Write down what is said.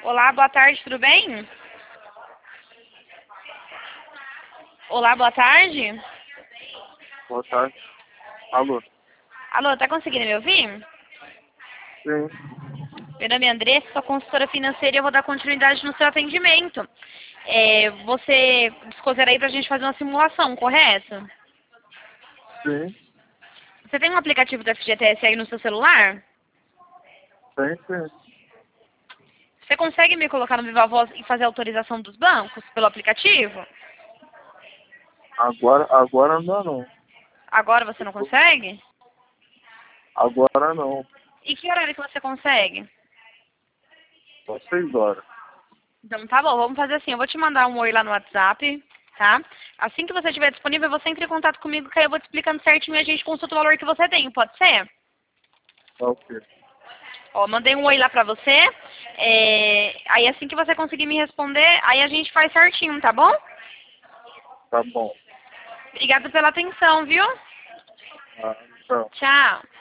Olá, boa tarde, tudo bem? Olá, boa tarde. Boa tarde. Alô? Alô, tá conseguindo me ouvir? Sim, Meu nome é Andressa, sou consultora financeira e eu vou dar continuidade no seu atendimento. Você discutir aí pra gente fazer uma simulação, correto? sim, Você tem um aplicativo do FGTS aí no seu celular? sim. Você consegue me colocar no Viva Voz e fazer a autorização dos bancos pelo aplicativo? Agora não. Agora você não consegue? Agora não. E que horário que você consegue? Só 6 horas. Então tá bom, vamos fazer assim, eu vou te mandar um oi lá no WhatsApp, tá? Assim que você estiver disponível, você entra em contato comigo que aí eu vou te explicando certinho e a gente consulta o valor que você tem, pode ser? Tá ok. Ó, mandei um oi lá pra você, aí assim que você conseguir me responder, aí a gente faz certinho, tá bom? Tá bom. Obrigada pela atenção, viu? Ah, tchau. Tchau.